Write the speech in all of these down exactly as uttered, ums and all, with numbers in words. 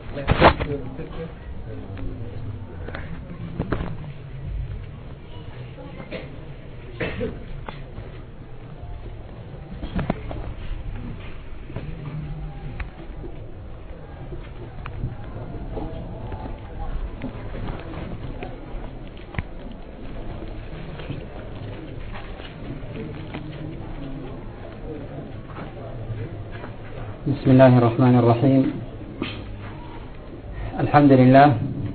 بسم الله الرحمن الرحيم. الحمد لله،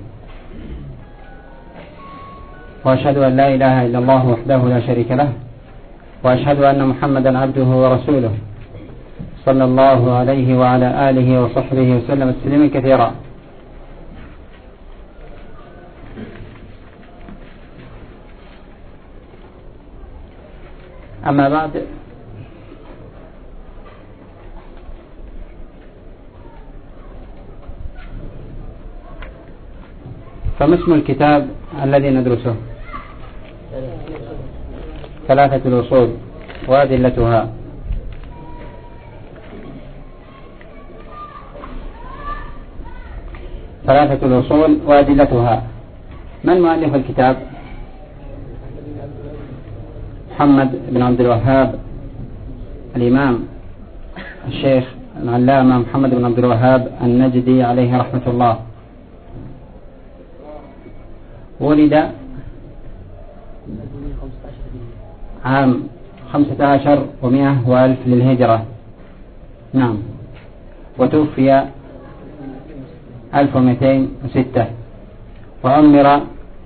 وأشهد أن لا إله إلا الله وحده لا شريك له، وأشهد أن محمدا عبده ورسوله صلى الله عليه وعلى آله وصحبه وسلم تسليما كثيرا. أما بعد، فما اسم الكتاب الذي ندرسه؟ ثلاثة الأصول وأدلتها. ثلاثة الأصول وأدلتها. من مؤلف الكتاب؟ محمد بن عبد الوهاب، الإمام الشيخ العلامة محمد بن عبد الوهاب النجدي عليه رحمة الله. ولد عام خمسة عشر ومئة وألف للهجرة، نعم، وتوفي ألف ومئتين وستة، وعمر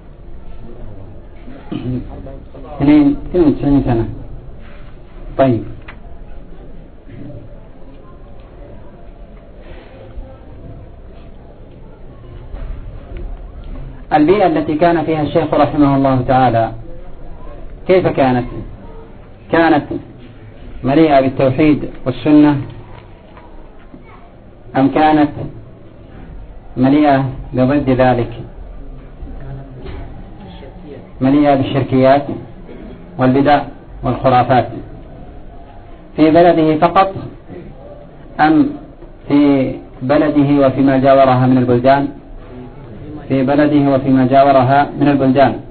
اثنين وتسعين سنة. طيب، البيئة التي كان فيها الشيخ رحمه الله تعالى كيف كانت؟ كانت مليئة بالتوحيد والسنة، أم كانت مليئة بضد ذلك، مليئة بالشركيات والبدع والخرافات؟ في بلده فقط أم في بلده وفيما جاورها من البلدان؟ في بلده وفيما جاورها من البلدان.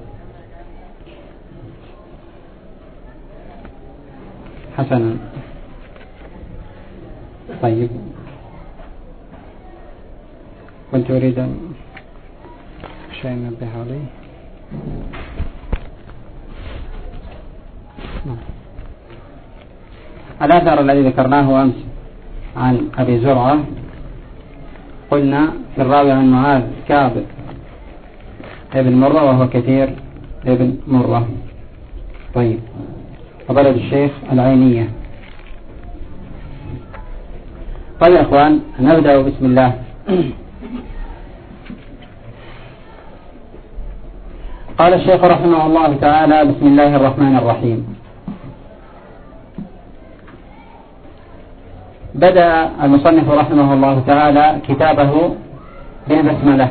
حسنا. طيب، كنت أريد شيء نبه عليه. الأثر الذي ذكرناه أمس عن أبي زرعة، قلنا في الراوي عن معاذ كعب ابن مرة، وهو كثير ابن مرة. طيب، وبلد الشيخ العينية. طيب يا أخوان، نبدأ بسم الله. قال الشيخ رحمه الله تعالى: بسم الله الرحمن الرحيم. بدأ المصنف رحمه الله تعالى كتابه بالبسملة،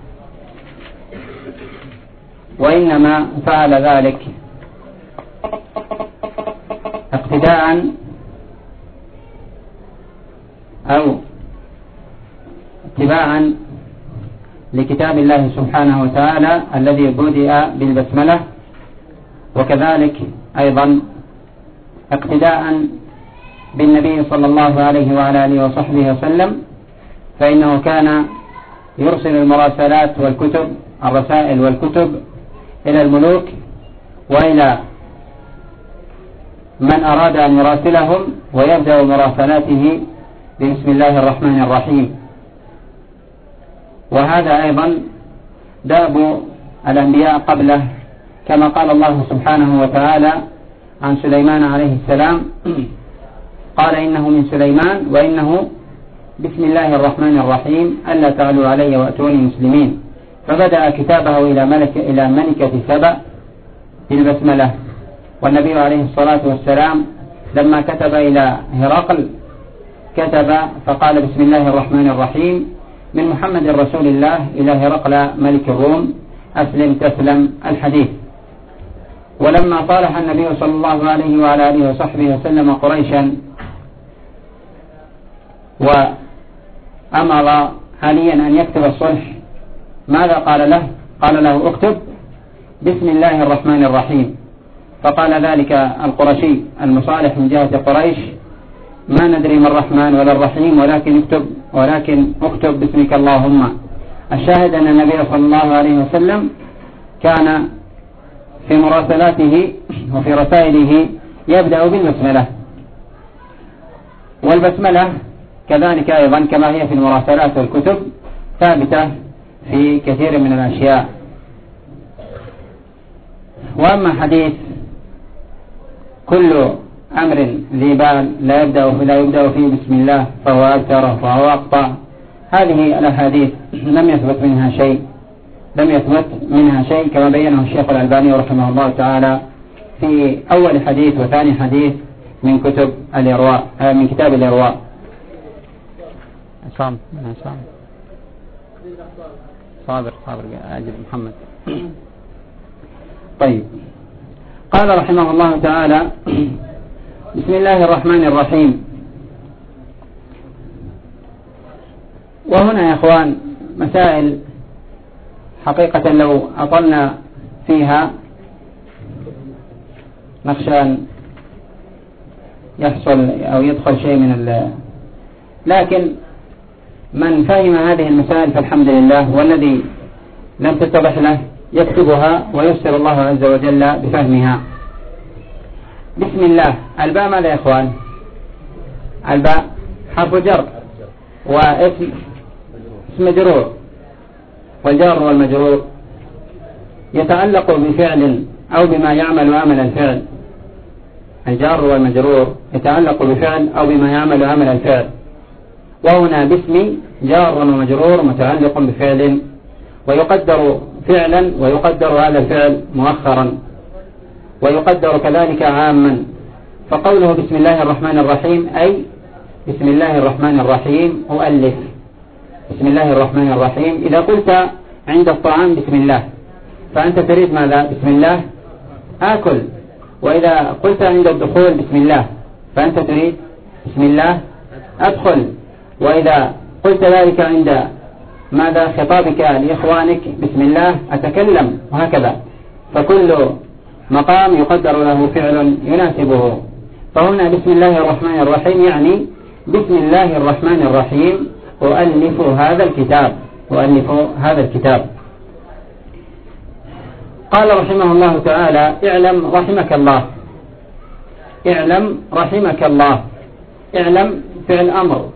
وإنما فعل ذلك اقتداء أو اتباعا لكتاب الله سبحانه وتعالى الذي بدأ بالبسملة، وكذلك أيضا اقتداء بالنبي صلى الله عليه وعلى آله وصحبه وسلم، فإنه كان يرسل المراسلات والكتب، الرسائل والكتب إلى الملوك وإلى من أراد أن يراسلهم، ويبدأ مراسلاته بسم الله الرحمن الرحيم. وهذا أيضا داب الأنبياء قبله، كما قال الله سبحانه وتعالى عن سليمان عليه السلام: قال إنه من سليمان وإنه بسم الله الرحمن الرحيم ألا تعلوا علي وأتوني مسلمين. فبدأ كتابه إلى ملك إلى ملكة سبأ بالبسملة. والنبي عليه الصلاة والسلام لما كتب إلى هرقل كتب فقال: بسم الله الرحمن الرحيم من محمد رسول الله إلى هرقل ملك الروم، أسلم تسلم، الحديث. ولما صالح النبي صلى الله عليه وعلى آله وصحبه وسلم قريشا وأمر حاليا أن يكتب الصلح ماذا قال له؟ قال له اكتب بسم الله الرحمن الرحيم. فقال ذلك القرشي المصالح من جهة قريش ما ندري ما الرحمن ولا الرحيم، ولكن اكتب ولكن اكتب باسمك اللهم. الشاهد أن النبي صلى الله عليه وسلم كان في مراسلاته وفي رسائله يبدأ بالبسملة، والبسملة كذلك أيضا كما هي في المراسلات والكتب ثابتة في كثير من الأشياء. وأما حديث كل أمر ذي بال لا يبدأ لا يبدأ فيه بسم الله فهو أبتر فهو أقطع، هذه الأحاديث لم يثبت منها شيء لم يثبت منها شيء كما بينه الشيخ الألباني رحمه الله تعالى في أول حديث وثاني حديث من كتب الإرواء من كتاب الإرواء. صام صام صابر صابر أجل محمد. طيب، قال رحمه الله تعالى بسم الله الرحمن الرحيم. وهنا يا إخوان مسائل حقيقة لو أطلنا فيها نخشى أن يحصل أو يدخل شيء من ال لكن من فهم هذه المسائل فالحمد لله، والذي لم تتضح له يكتبها ويسر الله عز وجل بفهمها. بسم الله، الباء ماذا يا إخوان؟ الباء حرف جر واسم اسم مجرور، والجار والمجرور يتعلق بفعل أو بما يعمل عمل الفعل. الجار والمجرور يتعلق بفعل أو بما يعمل عمل الفعل، وهنا باسم جار ومجرور متعلق بفعل، ويقدر فعلا ويقدر هذا الفعل مؤخرا، ويقدر كذلك عاما. فقوله بسم الله الرحمن الرحيم أي بسم الله الرحمن الرحيم أؤلف. بسم الله الرحمن الرحيم، إذا قلت عند الطعام بسم الله فأنت تريد ماذا؟ بسم الله آكل. وإذا قلت عند الدخول بسم الله فأنت تريد بسم الله أدخل. وإذا قلت ذلك عند ماذا؟ خطابك لإخوانك بسم الله أتكلم، وهكذا. فكل مقام يقدر له فعل يناسبه. فهنا بسم الله الرحمن الرحيم يعني بسم الله الرحمن الرحيم أؤلف هذا الكتاب أؤلف هذا الكتاب. قال رحمه الله تعالى اعلم رحمك الله. اعلم رحمك الله، اعلم فعل أمر،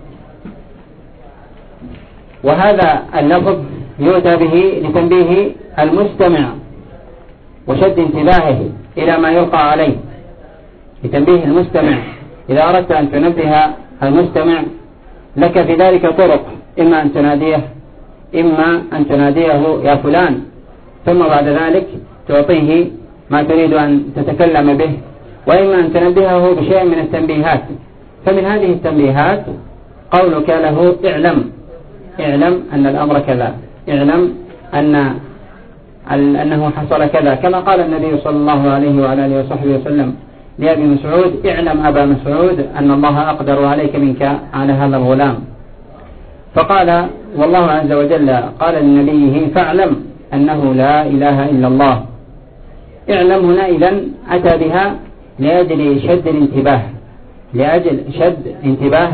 وهذا اللفظ يؤتى به لتنبيه المستمع وشد انتباهه إلى ما يلقى عليه، لتنبيه المستمع. إذا أردت أن تنبه المستمع لك في ذلك طرق، إما أن تناديه إما أن تناديه يا فلان، ثم بعد ذلك تعطيه ما تريد أن تتكلم به، وإما أن تنبهه بشيء من التنبيهات. فمن هذه التنبيهات قولك له اعلم اعلم أن الأمر كذا، اعلم أن أنه حصل كذا، كما قال النبي صلى الله عليه وعلى آله وصحبه وسلم لأبي مسعود اعلم أبا مسعود أن الله أقدر عليك منك على هذا الغلام. فقال والله عز وجل قال لنبيه فاعلم أنه لا إله إلا الله. اعلم هنا إذن أتى بها لأجل شد الانتباه، لأجل شد انتباه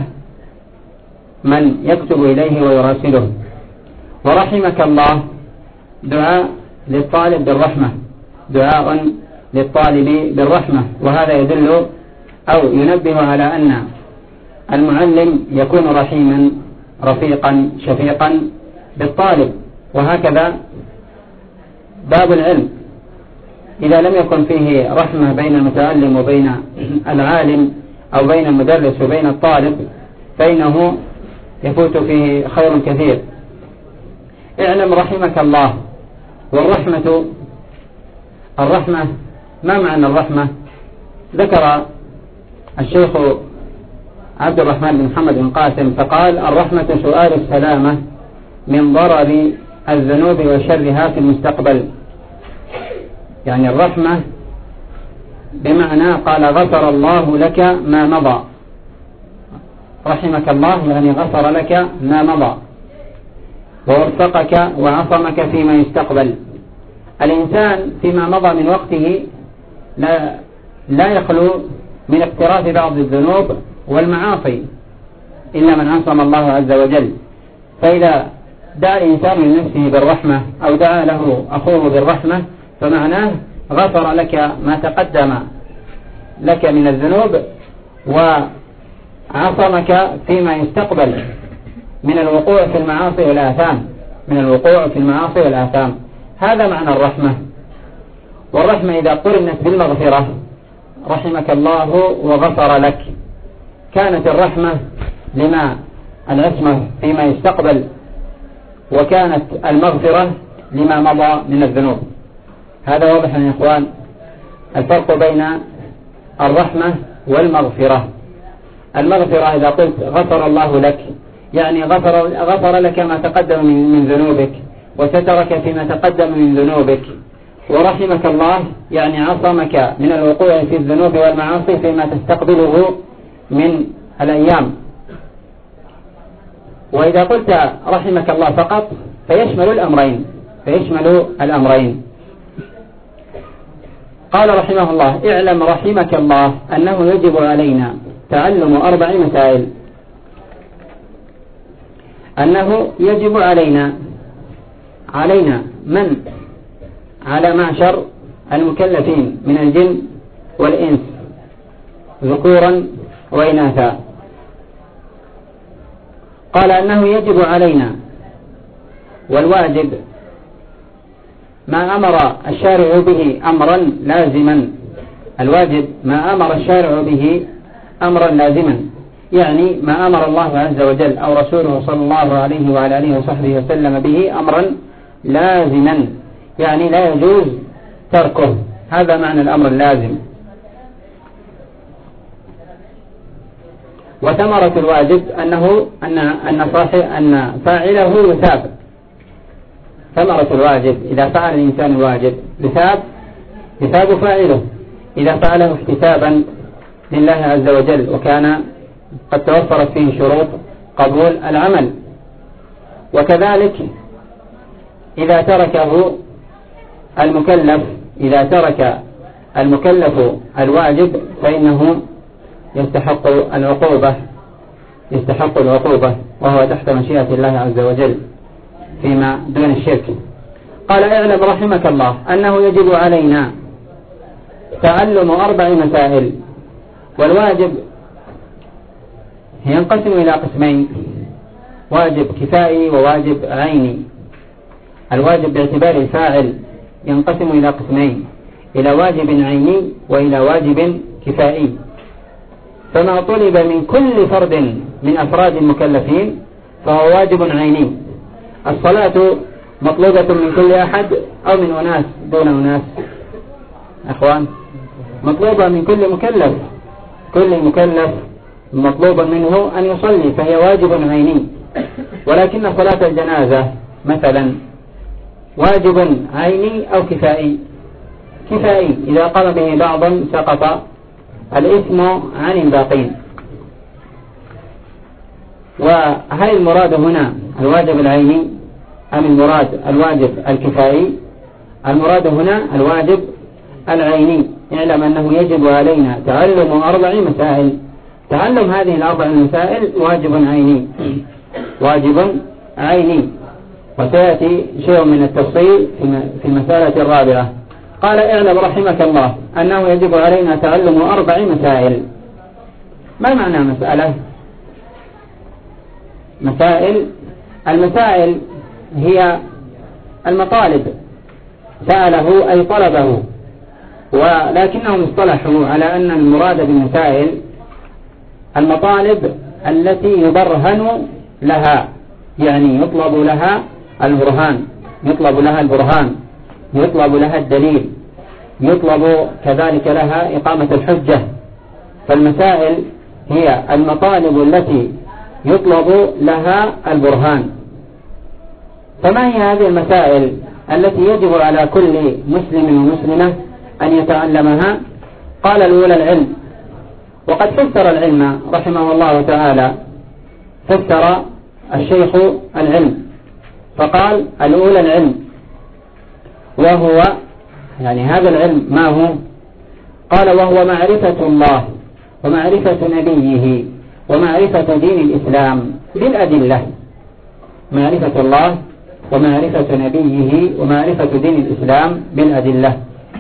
من يكتب إليه ويراسله. ورحمك الله دعاء للطالب بالرحمة، دعاء للطالب بالرحمة، وهذا يدل أو ينبه على أن المعلم يكون رحيما رفيقا شفيقا بالطالب. وهكذا باب العلم إذا لم يكن فيه رحمة بين المتعلم وبين العالم أو بين المدرس وبين الطالب فإنه يفوت فيه خير كثير. اعلم رحمك الله. والرحمة الرحمة ما معنى الرحمة؟ ذكر الشيخ عبد الرحمن بن محمد بن قاسم فقال الرحمة سؤال السلامة من ضرر الذنوب وشرها في المستقبل. يعني الرحمة بمعنى قال غفر الله لك ما مضى، رحمك الله يعني غفر لك ما مضى. ووفقك وعصمك فيما يستقبل. الإنسان فيما مضى من وقته لا, لا يخلو من اقتراف بعض الذنوب والمعاصي إلا من عصم الله عز وجل. فإذا دعا الإنسان لنفسه بالرحمة أو دعا له أخوه بالرحمة فمعناه غفر لك ما تقدم لك من الذنوب وعصمك فيما يستقبل من الوقوع في المعاصي والآثام من الوقوع في المعاصي والآثام. هذا معنى الرحمة. والرحمة إذا قرنت بالمغفرة رحمك الله وغفر لك، كانت الرحمة لما العصمة فيما يستقبل، وكانت المغفرة لما مضى من الذنوب. هذا واضح يا إخوان الفرق بين الرحمة والمغفرة. المغفرة إذا قلت غفر الله لك يعني غفر, غفر لك ما تقدم من, من ذنوبك وسترك فيما تقدم من ذنوبك. ورحمك الله يعني عصمك من الوقوع في الذنوب والمعاصي فيما تستقبله من الأيام. وإذا قلت رحمك الله فقط فيشمل الأمرين فيشمل الأمرين قال رحمه الله: اعلم رحمك الله أنه يجب علينا تعلم أربع مسائل. أنه يجب علينا علينا من على معشر المكلفين من الجن والإنس ذكورا وإناثا. قال أنه يجب علينا، والواجب ما أمر الشارع به أمرا لازما. الواجب ما أمر الشارع به أمرا لازما، يعني ما أمر الله عز وجل أو رسوله صلى الله عليه وعلى آله وصحبه وسلم به أمرا لازما، يعني لا يجوز تركه. هذا معنى الأمر اللازم. وثمرة الواجب أنه أن أن صاحب أن فاعله يثاب. ثمرة الواجب إذا فعل الإنسان الواجب يثاب يثاب فاعله إذا فعله احتسابا لله عز وجل وكان قد توفرت فيه شروط قبول العمل. وكذلك إذا تركه المكلف إذا ترك المكلف الواجب فإنه يستحق العقوبة يستحق العقوبة وهو تحت مشيئة الله عز وجل فيما دون الشرك. قال: اعلم رحمك الله أنه يجب علينا تعلم أربع مسائل. والواجب ينقسم إلى قسمين: واجب كفائي وواجب عيني. الواجب باعتبار الفاعل ينقسم إلى قسمين: إلى واجب عيني وإلى واجب كفائي. فما طلب من كل فرد من أفراد المكلفين فهو واجب عيني. الصلاة مطلوبة من كل أحد أو من أناس دون أناس؟ أخوان، مطلوبة من كل مكلف. كل مكلف مطلوب منه أن يصلي فهي واجب عيني. ولكن صلاة الجنازة مثلا واجب عيني أو كفائي؟ كفائي. إذا قام به بعض سقط الإثم عن الباقين. وهل المراد هنا الواجب العيني أم المراد الواجب الكفائي؟ المراد هنا الواجب العيني. اعلم أنه يجب علينا تعلم أربع مسائل. تعلم هذه الأربع مسائل واجب عيني واجب عيني وسيأتي شيء من التفصيل في المسألة الرابعة. قال: اعلم رحمك الله أنه يجب علينا تعلم أربع مسائل. ما معنى مسألة؟ مسائل المسائل هي المطالب. سأله أي طلبه، ولكنهم اصطلحوا على أن المراد بالمسائل المطالب التي يبرهن لها، يعني يطلب لها البرهان يطلب لها البرهان يطلب لها الدليل، يطلب كذلك لها إقامة الحجة. فالمسائل هي المطالب التي يطلب لها البرهان. فما هي هذه المسائل التي يجب على كل مسلم ومسلمة أن يتعلمها؟ قال: الأولى العلم. وقد فسر العلم رحمه الله تعالى، فسر الشيخ العلم فقال الأولى العلم، وهو يعني هذا العلم ما هو؟ قال وهو معرفة الله ومعرفة نبيه ومعرفة دين الإسلام بالأدلة. معرفة الله ومعرفة نبيه ومعرفة دين الإسلام بالأدلة.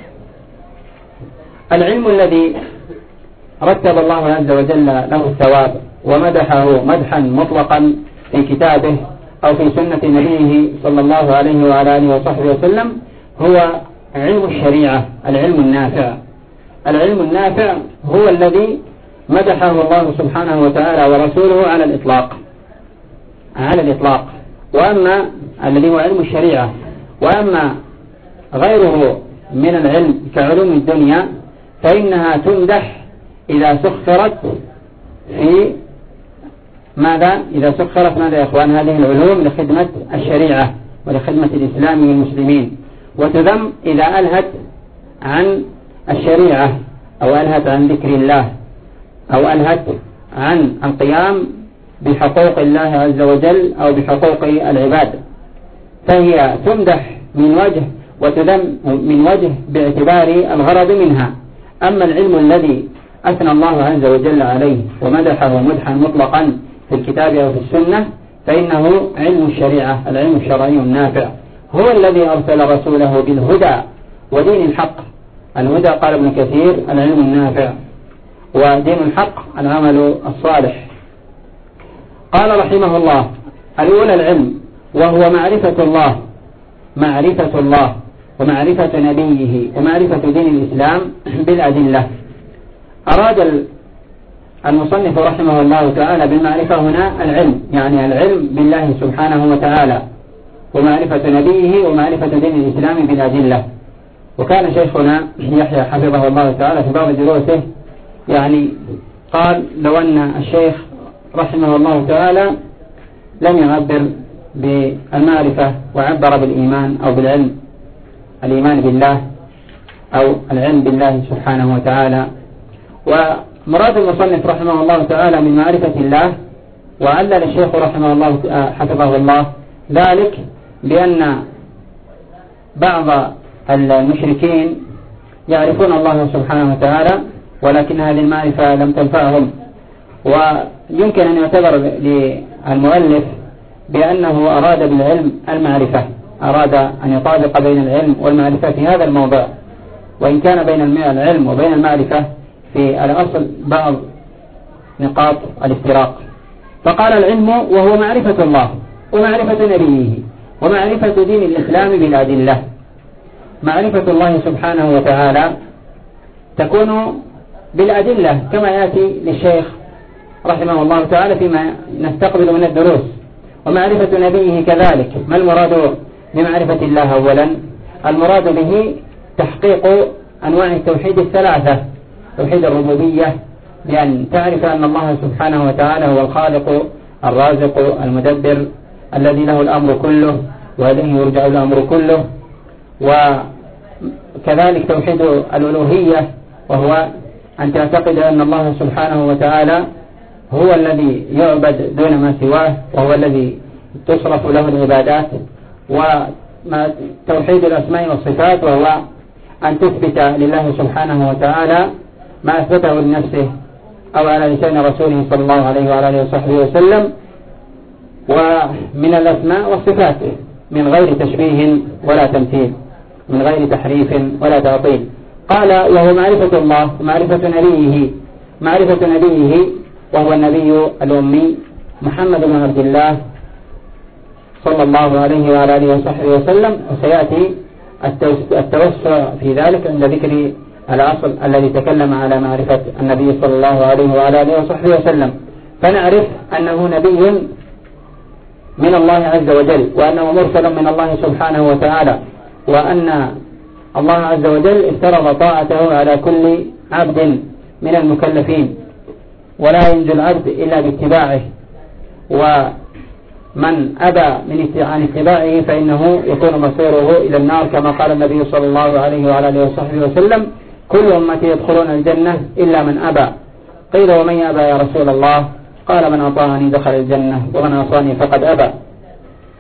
العلم الذي رتب الله عز وجل له الثواب ومدحه مدحا مطلقا في كتابه أو في سنة نبيه صلى الله عليه وعلى آله وصحبه وسلم هو علم الشريعة، العلم النافع. العلم النافع هو الذي مدحه الله سبحانه وتعالى ورسوله على الإطلاق على الإطلاق وأما الذي هو علم الشريعة، وأما غيره من العلم كعلوم الدنيا فإنها تمدح إذا سخرت في ماذا؟ إذا سخرت ماذا يا أخوان؟ هذه العلوم لخدمة الشريعة ولخدمة الإسلام والمسلمين، وتذم إذا ألهت عن الشريعة أو ألهت عن ذكر الله أو ألهت عن القيام بحقوق الله عز وجل أو بحقوق العباد، فهي تمدح من وجه وتذم من وجه باعتبار الغرض منها. أما العلم الذي أثنى الله عز وجل عليه ومدحه مدحا مطلقا في الكتاب أو في السنة فإنه علم الشريعة، العلم الشرعي النافع، هو الذي أرسل رسوله بالهدى ودين الحق. الهدى قال ابن كثير العلم النافع، ودين الحق العمل الصالح. قال رحمه الله الأولى العلم وهو معرفة الله معرفة الله ومعرفة نبيه ومعرفة دين الإسلام بالأدلة. أراد المصنف رحمه الله تعالى بالمعرفة هنا العلم، يعني العلم بالله سبحانه وتعالى ومعرفة نبيه ومعرفة دين الإسلام بالأدلة. وكان شيخنا يحيى حفظه الله تعالى في بعض دروسه يعني قال لو أن الشيخ رحمه الله تعالى لم يعبر بالمعرفة وعبر بالإيمان أو بالعلم، الإيمان بالله أو العلم بالله سبحانه وتعالى. ومراد المصنف رحمه الله تعالى من معرفة الله، وعلل الشيخ رحمه الله حفظه الله ذلك بأن بعض المشركين يعرفون الله سبحانه وتعالى ولكن هذه المعرفة لم تنفعهم. ويمكن أن يعتبر للمؤلف بأنه أراد بالعلم المعرفة، أراد أن يطابق بين العلم والمعرفة في هذا الموضوع، وإن كان بين العلم وبين المعرفة في الأصل بعض نقاط الافتراق. فقال العلم وهو معرفة الله ومعرفة نبيه ومعرفة دين الإسلام بالأدلة. معرفة الله سبحانه وتعالى تكون بالأدلة كما يأتي للشيخ رحمه الله تعالى فيما نستقبل من الدروس، ومعرفة نبيه كذلك. ما المراد بمعرفة الله؟ أولا المراد به تحقيق أنواع التوحيد الثلاثة، توحيد الربوبية بأن تعرف أن الله سبحانه وتعالى هو الخالق الرازق المدبر الذي له الأمر كله وإليه يرجع الأمر كله. وكذلك توحيد الألوهية وهو أن تعتقد أن الله سبحانه وتعالى هو الذي يعبد دون ما سواه وهو الذي تصرف له العبادات. وتوحيد الأسماء والصفات وهو أن تثبت لله سبحانه وتعالى ما أثبته لنفسه أو على لسان رسوله صلى الله عليه وعلى آله وصحبه وسلم، ومن الأسماء والصفات من غير تشبيه ولا تمثيل، من غير تحريف ولا تعطيل. قال وهو معرفة الله ومعرفة نبيه، معرفة نبيه وهو النبي الأمي محمد بن عبد الله صلى الله عليه وعلى آله وصحبه وسلم، وسيأتي التوسع في ذلك عند ذكر الأصل الذي تكلم على معرفة النبي صلى الله عليه وعلى آله وصحبه وسلم. فنعرف أنه نبي من الله عز وجل، وأنه مرسل من الله سبحانه وتعالى، وأن الله عز وجل افترض طاعته على كل عبد من المكلفين، ولا ينجو العبد إلا باتباعه، ومن أبى من عن اتباعه فإنه يكون مصيره إلى النار كما قال النبي صلى الله عليه وعلى آله وصحبه وسلم كل أمتي يدخلون الجنة إلا من أبى. قيل ومن أبى يا رسول الله؟ قال من أطاعني دخل الجنة ومن عصاني فقد أبى.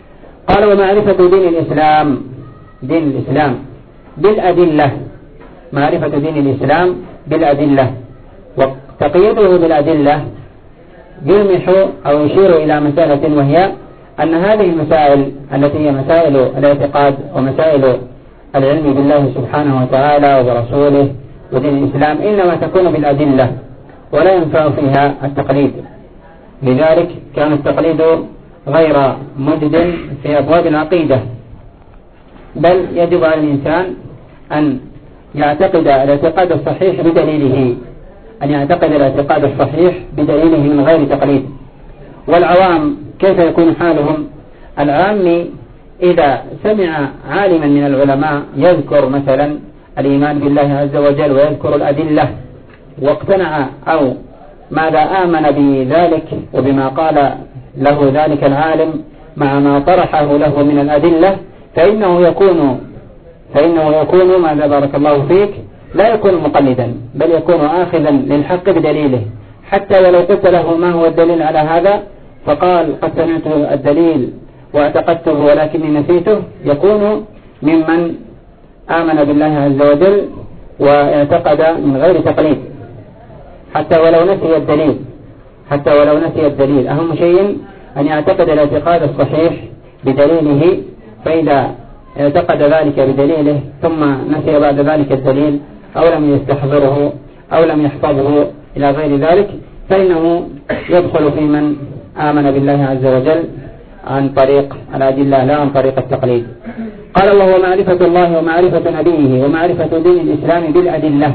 قال ومعرفة دين الإسلام، دين الإسلام بالأدلة، معرفة دين الإسلام بالأدلة، وتقييده بالأدلة يلمح أو يشير إلى مسألة، وهي أن هذه المسائل التي هي مسائل الاعتقاد ومسائل العلم بالله سبحانه وتعالى وبرسوله ودين الإسلام إنما تكون بالأدلة ولا ينفع فيها التقليد. لذلك كان التقليد غير مجد في أبواب العقيدة، بل يجب على الإنسان أن يعتقد الاعتقاد الصحيح بدليله، أن يعتقد الاعتقاد الصحيح بدليله من غير تقليد. والعوام كيف يكون حالهم؟ العام إذا سمع عالما من العلماء يذكر مثلا الإيمان بالله عز وجل ويذكر الأدلة واقتنع أو ماذا آمن بذلك وبما قال له ذلك العالم مع ما طرحه له من الأدلة، فإنه يكون فإنه يكون ماذا بارك الله فيك لا يكون مقلدا، بل يكون آخذا للحق بدليله. حتى ولو قلت له ما هو الدليل على هذا فقال قد سمعت الدليل واعتقدته ولكني نسيته، يكون ممن آمن بالله عز وجل واعتقد من غير تقليد، حتى ولو نسي الدليل حتى ولو نسي الدليل أهم شيء أن يعتقد الاعتقاد الصحيح بدليله، فإذا اعتقد ذلك بدليله ثم نسي بعد ذلك الدليل أو لم يستحضره أو لم يحفظه إلى غير ذلك فإنه يدخل في من آمن بالله عز وجل عن طريق الأدلة لا عن طريق التقليد. قال وهو معرفة الله ومعرفة نبيه ومعرفة دين الإسلام بالأدلة.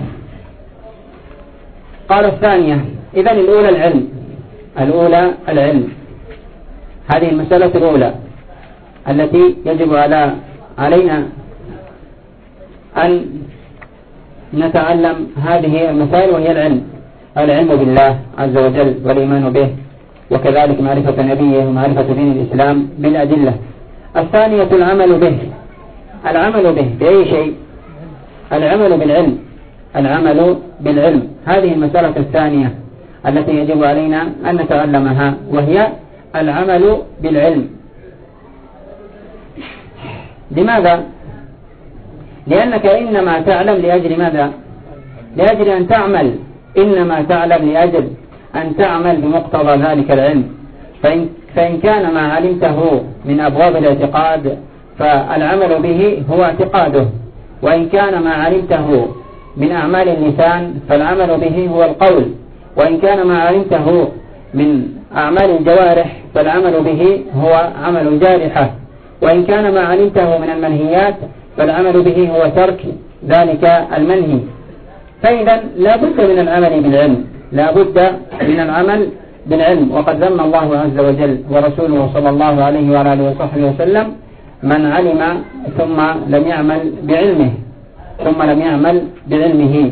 قال الثانية إذن الأولى العلم، الأولى العلم، هذه المسألة الأولى التي يجب على علينا أن نتعلم هذه المسائل، وهي العلم، العلم بالله عز وجل والإيمان به، وكذلك معرفة نبيه ومعرفة دين الإسلام بالأدلة. الثانية العمل به، العمل به بأي شيء؟ العمل بالعلم، العمل بالعلم، هذه المسألة الثانية التي يجب علينا أن نتعلمها، وهي العمل بالعلم. لماذا؟ لأنك إنما تعلم لأجل ماذا؟ لأجل أن تعمل، إنما تعلم لأجل أن تعمل بمقتضى ذلك العلم. فإن, فإن كان ما علمته من أبواب الاعتقاد فالعمل به هو اعتقاده، وإن كان ما علمته من أعمال اللسان فالعمل به هو القول، وإن كان ما علمته من أعمال الجوارح فالعمل به هو عمل الجارحة، وإن كان ما علمته من المنهيات فالعمل به هو ترك ذلك المنهي. فإذا لا بد من العمل بالعلم، لا بد من العمل بالعلم. وقد ذم الله عز وجل ورسوله صلى الله عليه وعلى آله وصحبه وسلم من علم ثم لم يعمل بعلمه ثم لم يعمل بعلمه.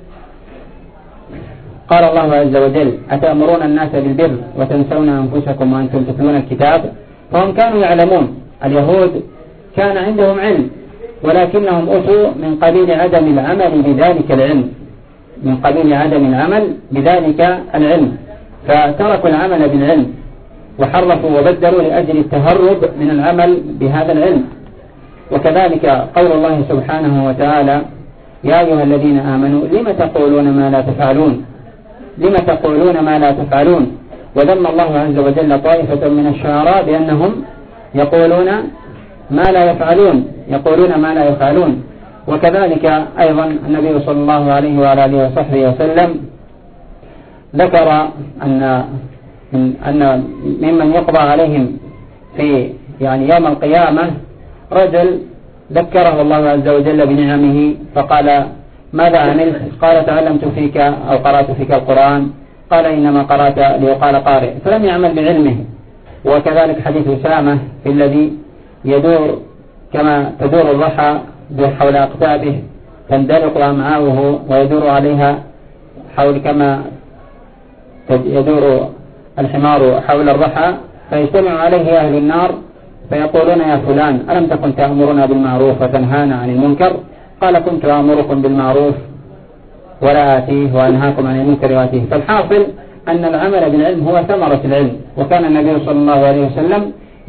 قال الله عز وجل أتأمرون الناس بالبر وتنسون أنفسكم وأنتم تتلون الكتاب. فهم كانوا يعلمون، اليهود كان عندهم علم ولكنهم أتوا من قبيل عدم العمل بذلك العلم، من قبيل عدم العمل بذلك العلم، فتركوا العمل بالعلم وحرفوا وبدلوا لأجل التهرب من العمل بهذا العلم. وكذلك قول الله سبحانه وتعالى يا أيها الذين آمنوا لم تقولون ما لا تفعلون، لم تقولون ما لا تفعلون. وذم الله عز وجل طائفة من الشعراء بأنهم يقولون ما لا يفعلون، يقولون ما لا يفعلون. وكذلك أيضا النبي صلى الله عليه وعلى آله وصحبه وسلم ذكر أن أن ممن يقضى عليهم في يعني يوم القيامة رجل ذكره الله عز وجل بنعمه فقال ماذا عملت؟ قال تعلمت فيك أو قرأت فيك القرآن. قال إنما قرأت ليقال قارئ، فلم يعمل بعلمه. وكذلك حديث أسامة في الذي يدور كما تدور الرحى حول أقتابه تندلق أمعاؤه ويدور عليها حول كما يدور الحمار حول الرحى، فيجتمع عليه أهل النار فيقولون يا فلان ألم تكن تأمرنا بالمعروف وتنهانا عن المنكر؟ قال كنت أمركم بالمعروف ولا آتيه وأنهاكم عن المنكر وآتيه. فالحاصل أن العمل بالعلم هو ثمرة العلم. وكان النبي صلى الله عليه وسلم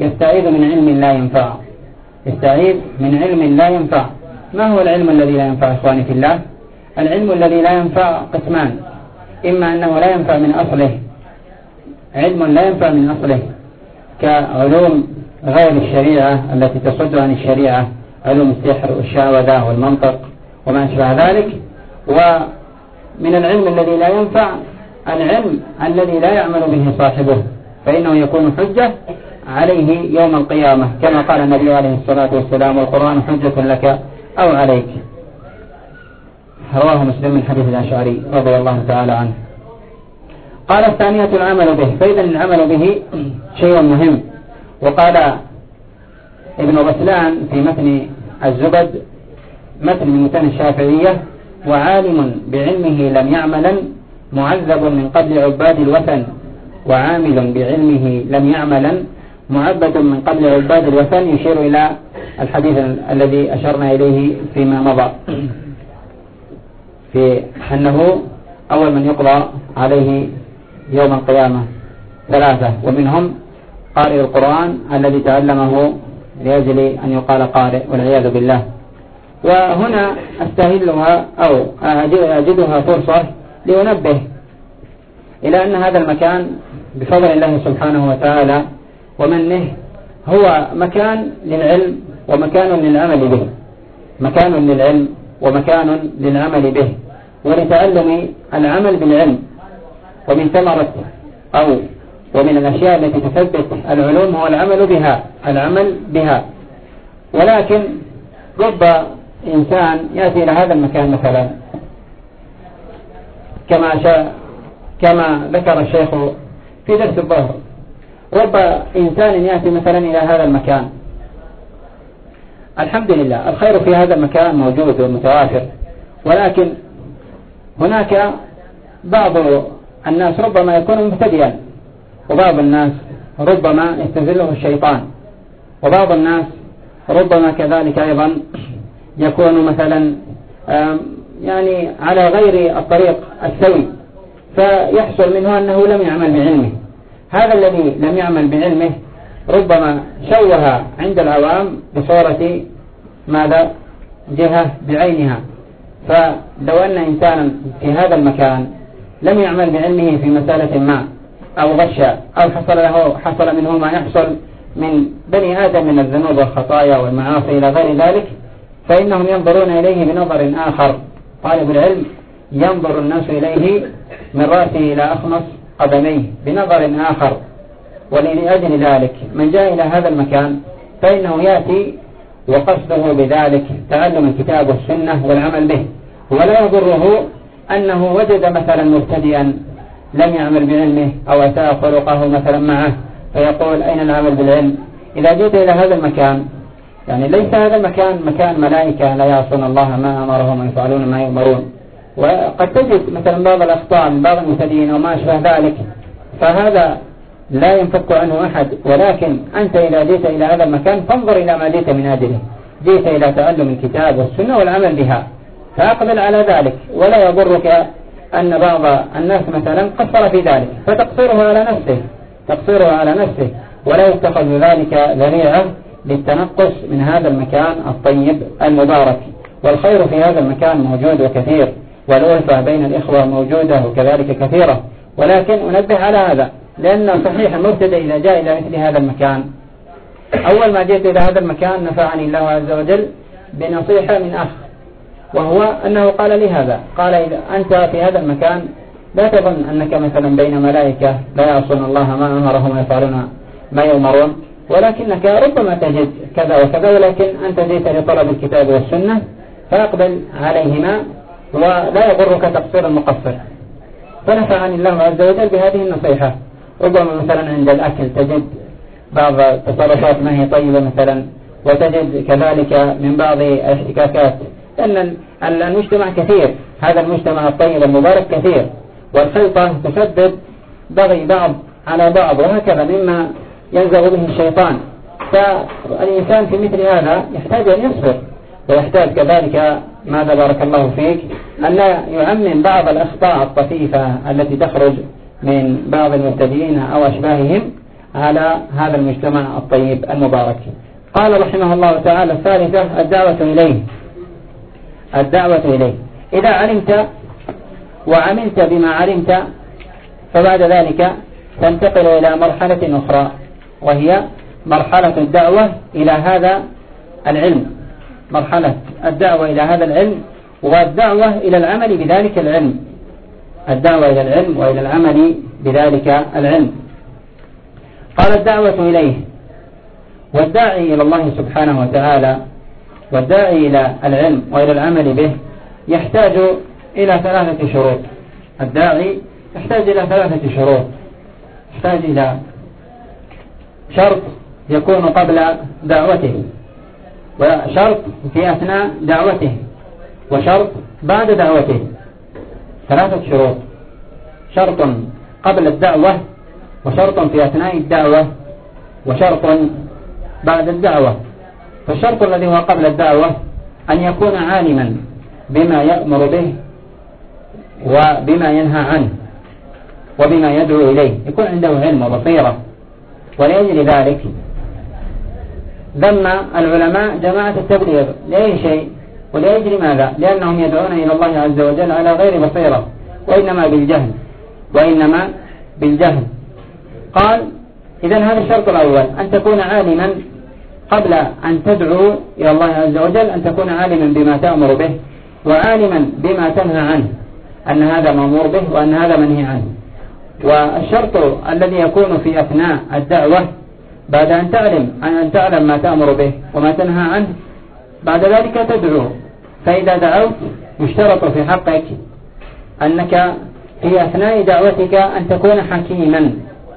يستعيذ من علم لا ينفع، يستعيذ من علم لا ينفع. ما هو العلم الذي لا ينفع إخواني في الله؟ العلم الذي لا ينفع قسمان: إما أنه لا ينفع من أصله، علم لا ينفع من أصله كعلوم غير الشريعة التي تصد عن الشريعة، علوم السحر والشعوذة والمنطق وما أشبه ذلك. ومن العلم الذي لا ينفع العلم الذي لا يعمل به صاحبه، فإنه يكون حجة عليه يوم القيامة، كما قال النبي عليه الصلاة والسلام: والقرآن حجة لك أو عليك. رواه مسلم من حديث الأشعري رضي الله تعالى عنه. قال الثانية العمل به، فإذا العمل به شيء مهم. وقال ابن غسلان في متن الزبد، متن من متن الشافعية: وعالم بعلمه لم يعملا معذب من قبل عباد الوثن، وعامل بعلمه لم يعملا معبد من قبل عباد الوثن، يشير إلى الحديث الذي أشرنا إليه فيما مضى، في أنه أول من يقضى عليه يوم القيامة ثلاثة، ومنهم قارئ القرآن الذي تعلمه لأجل أن يقال قارئ والعياذ بالله. وهنا أستهلها أو أجدها فرصة لأنبه إلى أن هذا المكان بفضل الله سبحانه وتعالى ومنه هو مكان للعلم ومكان للعمل به، مكان للعلم ومكان للعمل به ولتعلم العمل بالعلم. ومن ثمرة أو ومن الأشياء التي تثبت العلوم هو العمل بها، العمل بها. ولكن رب إنسان يأتي إلى هذا المكان مثلا كما شاء كما ذكر الشيخ في درس الظهر، رب إنسان يأتي مثلا إلى هذا المكان، الحمد لله الخير في هذا المكان موجود ومتوافر، ولكن هناك بعض الناس ربما يكون مبتدئا، وبعض الناس ربما يستزله الشيطان، وبعض الناس ربما كذلك أيضا يكون مثلا يعني على غير الطريق السوي، فيحصل منه أنه لم يعمل بعلمه. هذا الذي لم يعمل بعلمه ربما شوه عند العوام بصورة ماذا؟ جهة بعينها. فلو أن إنسانا في هذا المكان لم يعمل بعلمه في مسألة ما أو غش أو حصل له حصل منه ما يحصل من بني آدم من الذنوب والخطايا والمعاصي إلى غير ذلك، فإنهم ينظرون إليه بنظر آخر. طالب العلم ينظر الناس إليه من رأسه إلى أخمص قدميه بنظر آخر. ولأجل ذلك من جاء إلى هذا المكان فإنه يأتي وقصده بذلك تعلم الكتاب والسنة والعمل به، ولا يضره أنه وجد مثلا مبتدئا لم يعمل بعلمه أو أساء خلقه مثلا معه فيقول أين العمل بالعلم؟ إذا جئت إلى هذا المكان، يعني ليس هذا المكان مكان ملائكة لا يعصون الله ما أمرهم ويفعلون ما يؤمرون، وقد تجد مثلا بعض الأخطاء من بعض المبتدئين وما أشبه ذلك، فهذا لا ينفك عنه أحد. ولكن أنت إذا جئت إلى هذا المكان فانظر إلى ما جئت من أجله، جئت إلى تعلم الكتاب والسنة والعمل بها، فأقبل على ذلك. ولا يضرك أن بعض الناس مثلا قصر في ذلك، فتقصيره على نفسه تقصيره على نفسه ولا يتخذ ذلك ذريعة للتنقص من هذا المكان الطيب المبارك. والخير في هذا المكان موجود وكثير، والألفة بين الإخوة موجودة وكذلك كثيرة. ولكن أنبه على هذا، لأن صحيح المبتدئ إذا جاء إلى مثل هذا المكان، أول ما جئت إلى هذا المكان نفعني الله عز وجل بنصيحة من أخ، وهو أنه قال لي هذا، قال إذا أنت في هذا المكان لا تظن أنك مثلا بين ملائكة لا يعصون الله ما أمرهم ويفعلون ما يؤمرون، ولكنك ربما تجد كذا وكذا، ولكن أنت جئت لطلب الكتاب والسنة فأقبل عليهما ولا يضرك تقصير المقصر. فنفعني الله عز وجل بهذه النصيحة. ربما مثلا عند الأكل تجد بعض التصرفات ما هي طيبة مثلا، وتجد كذلك من بعض الاحتكاكات، لأن المجتمع كثير، هذا المجتمع الطيب المبارك كثير، والخلطة تسبب بغي بعض على بعض، وهكذا مما ينزغ به الشيطان. فالإنسان في مثل هذا يحتاج أن يصبر، ويحتاج كذلك ماذا بارك الله فيك أن لا يعمم بعض الأخطاء الطفيفة التي تخرج من بعض المبتدئين أو أشباههم، على هذا المجتمع الطيب المبارك. قال رحمه الله تعالى: الثالثة الدعوة إليه. الدعوة إليه إذا علمت وعملت بما علمت فبعد ذلك تنتقل إلى مرحلة أخرى، وهي مرحلة الدعوة إلى هذا العلم، مرحلة الدعوة إلى هذا العلم والدعوة إلى العمل بذلك العلم، الدعوة إلى العلم وإلى العمل بذلك العلم. قال: الدعوة إليه. والداعي إلى الله سبحانه وتعالى والداعي إلى العلم وإلى العمل به يحتاج إلى ثلاثة شروط. الداعي يحتاج إلى ثلاثة شروط، يحتاج إلى شرط يكون قبل دعوته، وشرط في أثناء دعوته، وشرط بعد دعوته. ثلاثة شروط: شرط قبل الدعوة، وشرط في أثناء الدعوة، وشرط بعد الدعوة. فالشرط الذي هو قبل الدعوة أن يكون عالما بما يأمر به وبما ينهى عنه وبما يدعو إليه، يكون عنده علم وبصيرة. ولأجل ذلك ذم العلماء جماعة التبليغ لأي شيء، ولأجل ماذا؟ لأنهم يدعون إلى الله عز وجل على غير بصيرة، وإنما بالجهل وإنما بالجهل. قال: إذن هذا الشرط الأول، أن تكون عالما قبل أن تدعو إلى الله عز وجل، أن تكون عالما بما تأمر به وعالما بما تنهى عنه، أن هذا مأمور به وأن هذا منهي عنه. والشرط الذي يكون في أثناء الدعوة بعد أن تعلم أن تعلم ما تأمر به وما تنهى عنه، بعد ذلك تدعو. فإذا دعوت يشترط في حقك أنك في أثناء دعوتك أن تكون حكيما.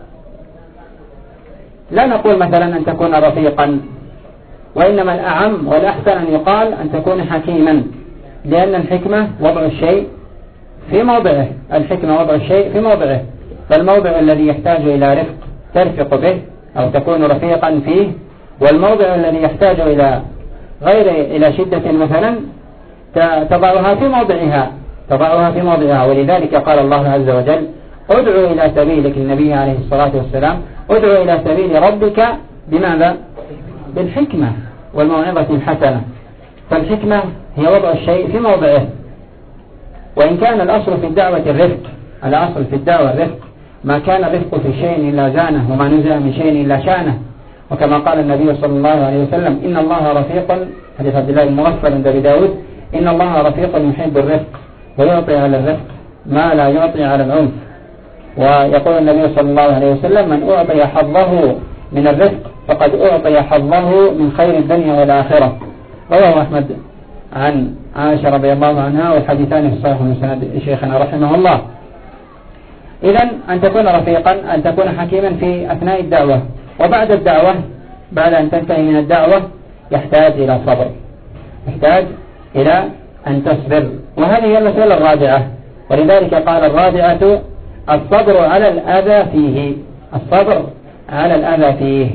لا نقول مثلا أن تكون رفيقا، وإنما الأعم والأحسن أن يقال أن تكون حكيما، لأن الحكمة وضع الشيء في موضعه، الحكمة وضع الشيء في موضعه. فالموضع الذي يحتاج إلى رفق ترفق به أو تكون رفيقا فيه، والموضع الذي يحتاج إلى غير إلى شدة مثلا تضعها في موضعها تضعها في موضعها. ولذلك قال الله عز وجل: ادعو إلى سبيلك، النبي عليه الصلاة والسلام: ادعو إلى سبيل ربك بماذا؟ بالحكمة والموعظة الحسنة. فالحكمة هي وضع الشيء في موضعه. وإن كان الأصل في الدعوة الرفق، الأصل في الدعوة الرفق، ما كان الرفق في شيء إلا زانه، وما نزع من شيء إلا شانه. وكما قال النبي صلى الله عليه وسلم: إن الله رفيق، حديث عبد الله المغفل عند أبي داود: إن الله رفيق يحب الرفق ويعطي على الرفق ما لا يعطي على العنف. ويقول النبي صلى الله عليه وسلم: من أعطي حظه من الرفق فقد أعطي حظه من خير الدنيا والآخرة. رواه أحمد عن عائشة رضي الله عنها، والحديثان في صحيح مسند شيخنا رحمه الله. إذن أن تكون رفيقا، أن تكون حكيما في أثناء الدعوة. وبعد الدعوة، بعد أن تنتهي من الدعوة، يحتاج إلى صبر، يحتاج إلى أن تصبر. وهذه هي المسألة الرابعة. ولذلك قال: الرابعة الصبر على الأذى فيه، الصبر على الأذى فيه.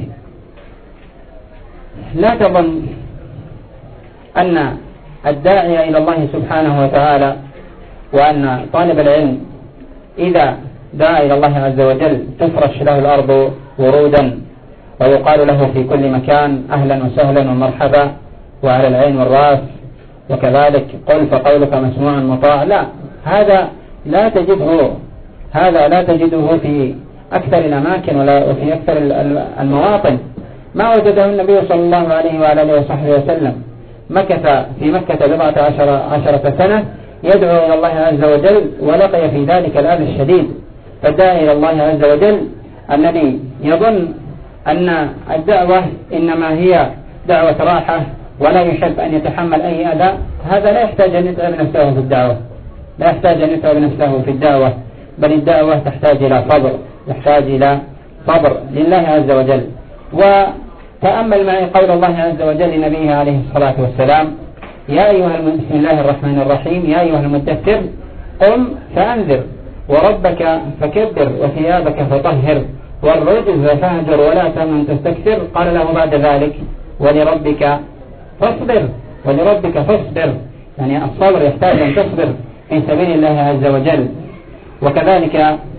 لا تظن أن الداعي إلى الله سبحانه وتعالى وأن طالب العلم إذا دعا إلى الله عز وجل تفرش له الأرض ورودا ويقال له في كل مكان أهلا وسهلا ومرحبا وعلى العين والرأس، وكذلك قل فقولك مسموع مطاع. لا، هذا لا تجده هذا لا تجده في أكثر الأماكن ولا في أكثر المواطن. ما وجده النبي صلى الله عليه وآله وصحبه وسلم. مكث في مكة بضعة عشر عشرة سنة يدعو إلى الله عز وجل، ولقي في ذلك الأذى الشديد. فالداعي إلى الله عز وجل الذي يظن أن الدعوة إنما هي دعوة راحة ولا يحب أن يتحمل أي أذى، هذا لا يحتاج أن يتعب نفسه في الدعوة، لا يحتاج أن يتعب نفسه في الدعوة، بل الدعوة تحتاج إلى صبر، يحتاج إلى صبر لله عز وجل. وتأمل معي قول الله عز وجل لنبيه عليه الصلاة والسلام: يا أيها الم... بسم الله الرحمن الرحيم: يا أيها المدثر قم فأنذر وربك فكبر وثيابك فطهر والرجز فاهجر ولا تمن تستكثر. قال له بعد ذلك: ولربك فاصبر ولربك فاصبر. يعني الصبر يحتاج أن تصبر في سبيل الله عز وجل. وكذلك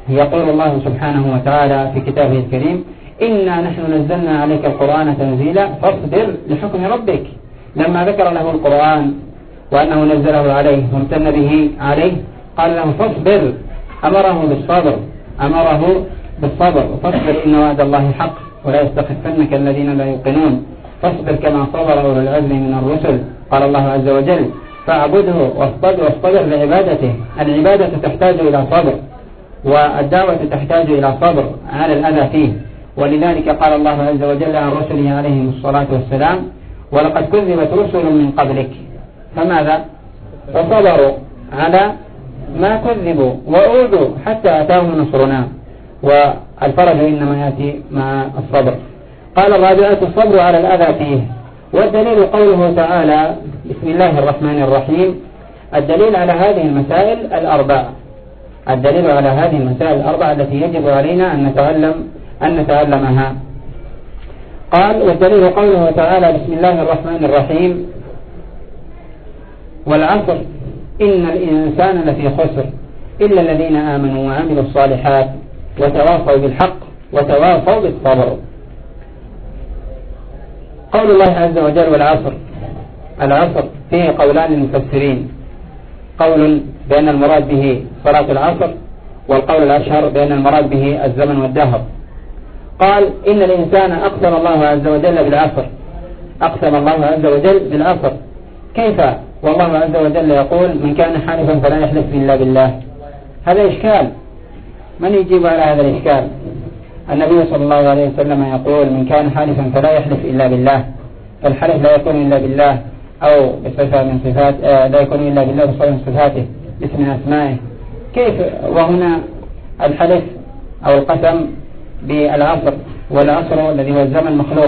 يقول الله سبحانه وتعالى في كتابه الكريم: إنا نحن نزلنا عليك القرآن تنزيلا فاصبر لحكم ربك. لما ذكر له القرآن وأنه نزله عليه وامتن به عليه قال له فاصبر، أمره بالصبر، أمره بالصبر فاصبر إن وعد الله حق ولا يستخفنك الذين لا يوقنون، فاصبر كما صبر أولو العزم من الرسل. قال الله عز وجل: فاعبده واصطبر واصطبر لعبادته. العبادة تحتاج إلى صبر، والدعوة تحتاج إلى صبر على الأذى فيه، ولذلك قال الله عز وجل عن رسله عليهم الصلاة والسلام: ولقد كذبت رسل من قبلك فماذا؟ فصبروا على ما كذبوا وأوذوا حتى أتاهم نصرنا، والفرج إنما يأتي مع الصبر. قال الرابعة: الصبر على الأذى فيه. والدليل قوله تعالى: بسم الله الرحمن الرحيم. الدليل على هذه المسائل الأربع، الدليل على هذه المسائل الأربع التي يجب علينا أن نتعلم أن نتعلمها. قال: والدليل قوله تعالى: بسم الله الرحمن الرحيم. والعصر إن الإنسان لفي خسر إلا الذين آمنوا وعملوا الصالحات وتواصوا بالحق وتواصوا بالصبر. قول الله عز وجل: والعصر. العصر فيه قولان للمفسرين، قول بأن المراد به صلاة العصر، والقول الأشهر بأن المراد به الزمن والدهر. قال: إن الإنسان أقسم الله عز وجل بالعصر، أقسم الله عز وجل بالعصر. كيف والله عز وجل يقول: من كان حالفا فلا يحلف إلا بالله؟ هذا إشكال، من يجيب على هذا الإشكال؟ النبي صلى الله عليه وسلم يقول: من كان حالفا فلا يحلف إلا بالله. فالحلف لا يكون إلا بالله أو بصفة من صفات آه لا يكون إلا بالله بصفة من صفاته اسم من أسمائه. كيف وهنا الحلف أو القسم بالعصر، والعصر الذي هو الزمن مخلوق.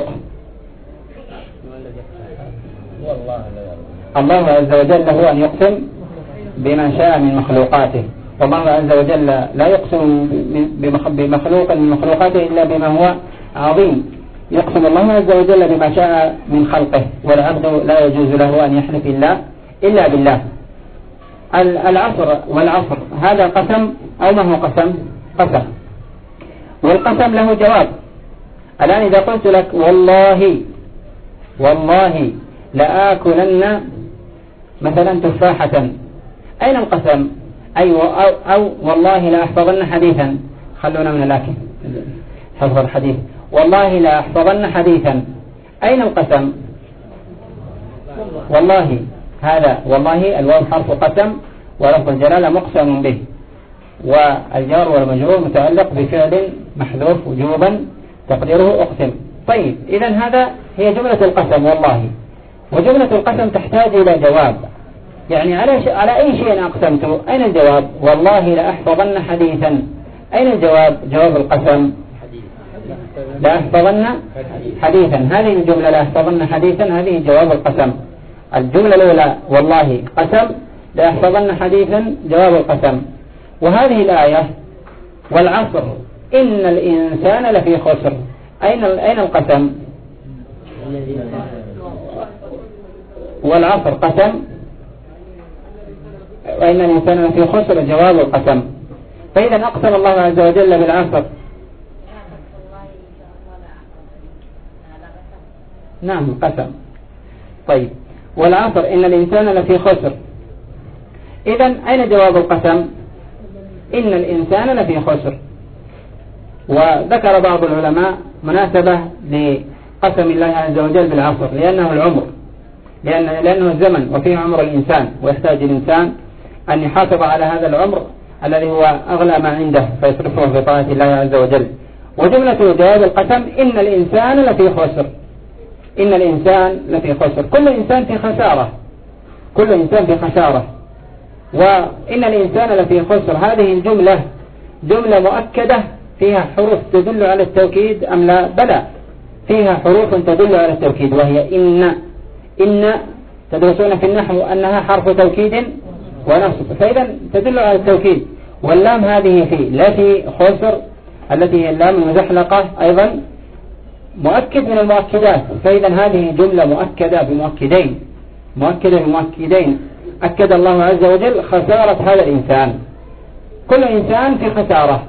الله عز وجل هو أن يقسم بما شاء من مخلوقاته، والله عز وجل لا يقسم بمخلوق من مخلوقاته إلا بما هو عظيم. يقسم الله عز وجل بما شاء من خلقه، والعبد لا يجوز له أن يحلف إلا إلا بالله. العصر والعصر هذا قسم أو ما هو قسم؟ قسم، والقسم له جواب. الآن إذا قلت لك: والله والله لآكلن مثلا تفاحة، أين القسم؟ أي أو, أو والله لأحفظن حديثا. خلونا من الأكل، حفظ الحديث. والله لأحفظن حديثا، أين القسم؟ والله، هذا والله الواو حرف قسم، ولفظ الجلالة مقسم به، والجار والمجرور متعلق بفعل محذوف وجوبا تقديره أقسم. طيب، إذن هذا هي جملة القسم والله، وجملة القسم تحتاج إلى جواب. يعني على على أي شيء أقسمت؟ أين الجواب؟ والله لأحفظن حديثا، أين الجواب؟ جواب القسم لأحفظن حديثا. هذه الجملة لأحفظن حديثا هذه جواب القسم. الجملة الأولى والله قسم، لأحفظن حديثا جواب القسم. وهذه الآية: والعصر إن الإنسان لفي خسر، أين أين القسم؟ والعصر قسم، وإن الإنسان لفي خسر جواب القسم. فإذا أقسم الله عز وجل بالعصر. نعم قسم. طيب، والعصر إن الإنسان لفي خسر. إذن أين جواب القسم؟ إن الإنسان لفي خسر. وذكر بعض العلماء مناسبة لقسم الله عز وجل بالعصر، لأنه العمر، لأن لأنه الزمن وفيه عمر الإنسان، ويحتاج الإنسان أن يحافظ على هذا العمر الذي هو أغلى ما عنده فيصرفه في طاعة الله عز وجل. وجملة جواب القسم: إن الإنسان لفي خسر، إن الإنسان لفي خسر. كل إنسان في خسارة، كل إنسان في خسارة. وإن الإنسان لفي خسر هذه الجملة جملة مؤكدة فيها حروف تدل على التوكيد أم لا؟ بلى، فيها حروف تدل على التوكيد، وهي إن. إن تدرسون في النحو أنها حرف توكيد ونصب، فإذا تدل على التوكيد. واللام هذه في لفي خسر التي هي اللام المزحلقة أيضا مؤكد من المؤكدات، فإذا هذه جملة مؤكدة بمؤكدين، مؤكدة بمؤكدين. أكد الله عز وجل خسارة هذا الإنسان. كل إنسان في خسارة،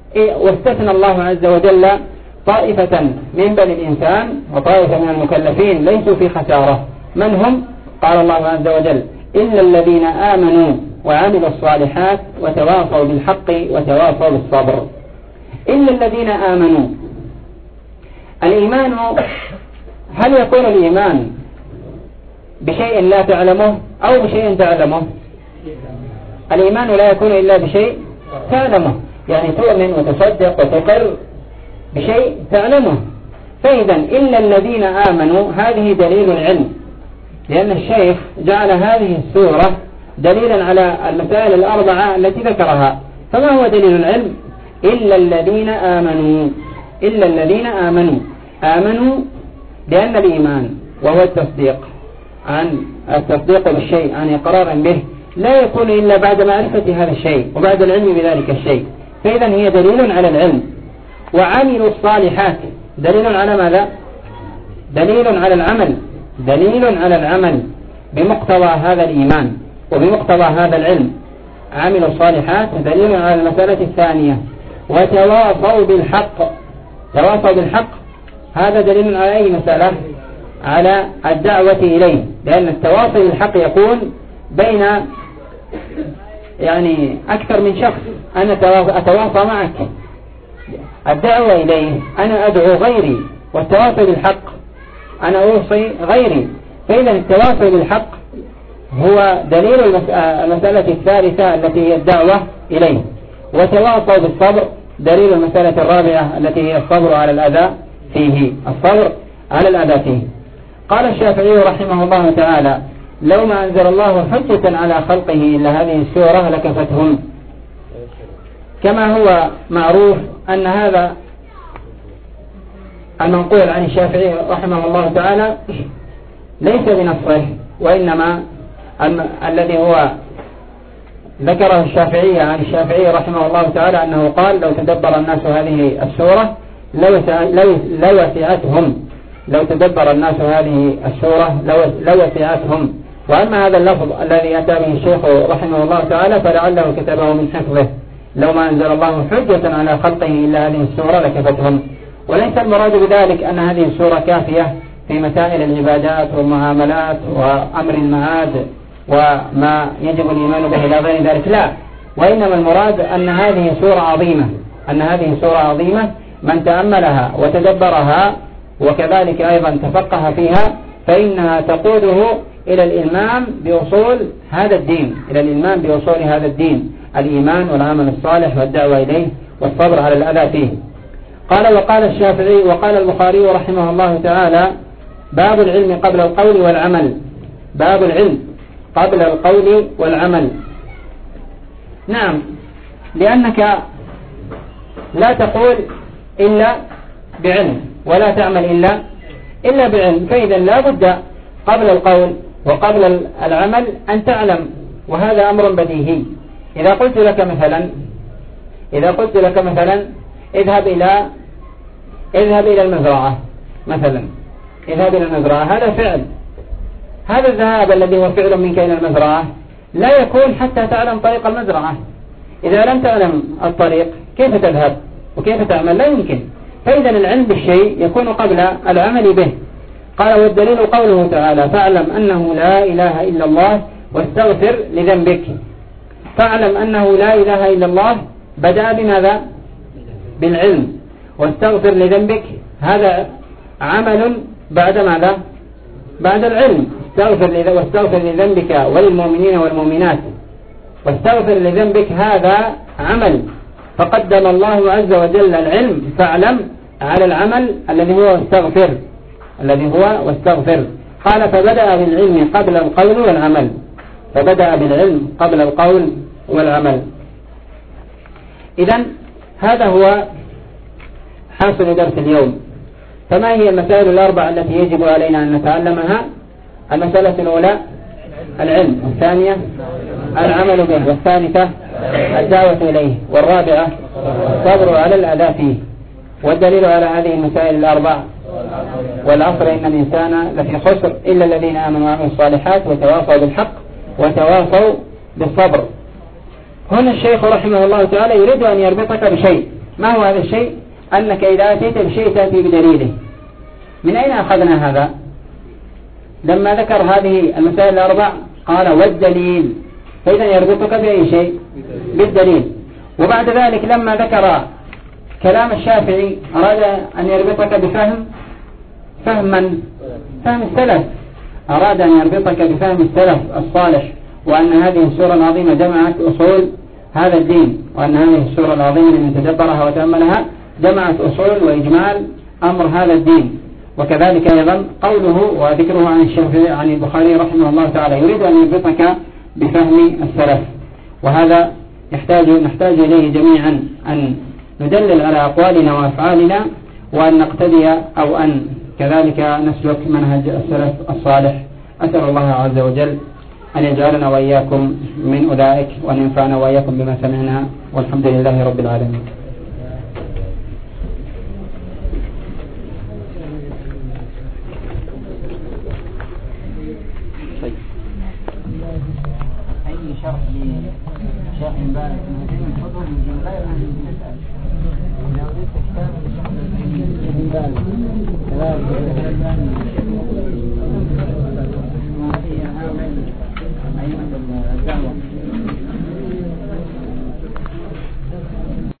واستثنى الله عز وجل طائفة من بني الإنسان وطائفة من المكلفين ليسوا في خسارة. من هم؟ قال الله عز وجل إلا الذين آمنوا وعملوا الصالحات وتواصوا بالحق وتواصوا بالصبر. إلا الذين آمنوا. الإيمان، هل يكون الإيمان بشيء لا تعلمه أو بشيء تعلمه؟ الإيمان لا يكون إلا بشيء تعلمه، يعني تؤمن وتصدق وتقر بشيء تعلمه. فإذا إلا الذين آمنوا هذه دليل العلم، لأن الشيخ جعل هذه السورة دليلا على المسائل الأربعة التي ذكرها. فما هو دليل العلم؟ إلا الذين آمنوا. إلا الذين آمنوا آمنوا بأن الإيمان وهو التصديق عن التصديق بالشيء عن إقرار به لا يكون إلا بعد معرفة هذا الشيء وبعد العلم بذلك الشيء. فإذا هي دليل على العلم. وعملوا الصالحات دليل على ماذا؟ دليل على العمل، دليل على العمل بمقتضى هذا الإيمان وبمقتضى هذا العلم. عملوا الصالحات دليل على المسألة الثانية. وتواصوا بالحق. تواصوا بالحق هذا دليل على أي مسألة؟ على الدعوة إليه، لأن التواصي بالحق يكون بين يعني أكثر من شخص. أنا أتواصى معك، الدعوة إليه أنا أدعو غيري، والتواصي بالحق أنا أوصي غيري. فإذا التواصي بالحق هو دليل المسألة الثالثة التي هي الدعوة إليه. وتواصوا بالصبر دليل المسألة الرابعة التي هي الصبر على الأذى فيه، الصبر على الأذى فيه. قال الشافعي رحمه الله تعالى لو ما أنزل الله حجة على خلقه إلا هذه السورة لكفتهم. كما هو معروف أن هذا المنقول عن الشافعي رحمه الله تعالى ليس بنصه، وإنما الذي هو ذكره الشافعي عن الشافعي رحمه الله تعالى أنه قال لو تدبر الناس هذه السورة لوسعتهم. لو تدبر الناس هذه السورة لوسعتهم. وأما هذا اللفظ الذي أتى به الشيخ رحمه الله تعالى فلعله كتبه من حفظه، لو ما أنزل الله حجة على خلقه إلا هذه السورة لكفتهم. وليس المراد بذلك أن هذه السورة كافية في مسائل العبادات والمعاملات وأمر المعاد وما يجب الإيمان به إلى غير ذلك، لا. وإنما المراد أن هذه سورة عظيمة، أن هذه سورة عظيمة من تأملها وتدبرها وكذلك أيضا تفقه فيها فإنها تقوده إلى الإلمام بأصول هذا الدين، إلى الإلمام بأصول هذا الدين، الإيمان والعمل الصالح والدعوة إليه والصبر على الأذى فيه. قال وقال الشافعي وقال البخاري رحمه الله تعالى باب العلم قبل القول والعمل. باب العلم قبل القول والعمل. نعم، لأنك لا تقول إلا بعلم ولا تعمل إلا إلا بعلم. فإذا لا بد قبل القول وقبل العمل أن تعلم، وهذا أمر بديهي. إذا قلت لك مثلا إذا قلت لك مثلا اذهب إلى اذهب إلى المزرعة مثلا، اذهب إلى المزرعة، هذا فعل. هذا الذهاب الذي هو فعل منك إلى المزرعة لا يكون حتى تعلم طريق المزرعة. إذا لم تعلم الطريق كيف تذهب وكيف تعمل؟ لا يمكن. فإذا العلم بالشيء يكون قبل العمل به. قال والدليل قوله تعالى فاعلم أنه لا إله إلا الله واستغفر لذنبك. فاعلم أنه لا إله إلا الله بدأ بماذا؟ بالعلم. واستغفر لذنبك هذا عمل بعد ماذا؟ بعد العلم. استغفر واستغفر لذنبك وللمؤمنين والمؤمنات. واستغفر لذنبك هذا عمل، فقدم الله عز وجل العلم فاعلم على العمل الذي هو واستغفر الذي هو واستغفر. قال فبدأ بالعلم قبل القول والعمل. فبدأ بالعلم قبل القول والعمل. إذن هذا هو حاصل درس اليوم. فما هي المسائل الأربع التي يجب علينا أن نتعلمها؟ المسألة الأولى العلم، والثانية العمل به، والثالثة الدعوة إليه، والرابعة الصبر على الأذى فيه. والدليل على هذه المسائل الأربع والعصر إن الإنسان لفي خسر إلا الذين آمنوا وعملوا الصالحات وتواصوا بالحق وتواصوا بالصبر. هنا الشيخ رحمه الله تعالى يريد أن يربطك بشيء، ما هو هذا الشيء؟ أنك إذا أتيت بشيء تأتي بدليله. من أين أخذنا هذا؟ لما ذكر هذه المسائل الأربع قال والدليل، فإذا يربطك بأي شيء؟ بالدليل. وبعد ذلك لما ذكر كلام الشافعي أراد أن يربطك بفهم فهم من؟ فهم السلف، أراد أن يربطك بفهم السلف الصالح، وأن هذه السورة العظيمة جمعت أصول هذا الدين، وأن هذه السورة العظيمة من تدبرها وتأملها جمعت أصول وإجمال أمر هذا الدين. وكذلك أيضا قوله وذكره عن الشافعي عن البخاري رحمه الله تعالى يريد أن يربطك بفهم السلف. وهذا يحتاج نحتاج إليه جميعا، أن ندلل على أقوالنا وأفعالنا، وأن نقتدي أو أن كذلك نسلك منهج السلف الصالح. أسأل الله عز وجل أن يجعلنا وإياكم من أولئك، وأن ينفعنا وإياكم بما سمعنا، والحمد لله رب العالمين. طيب. أي شرح لشيخ باز من الحضور من غير أن يسأل.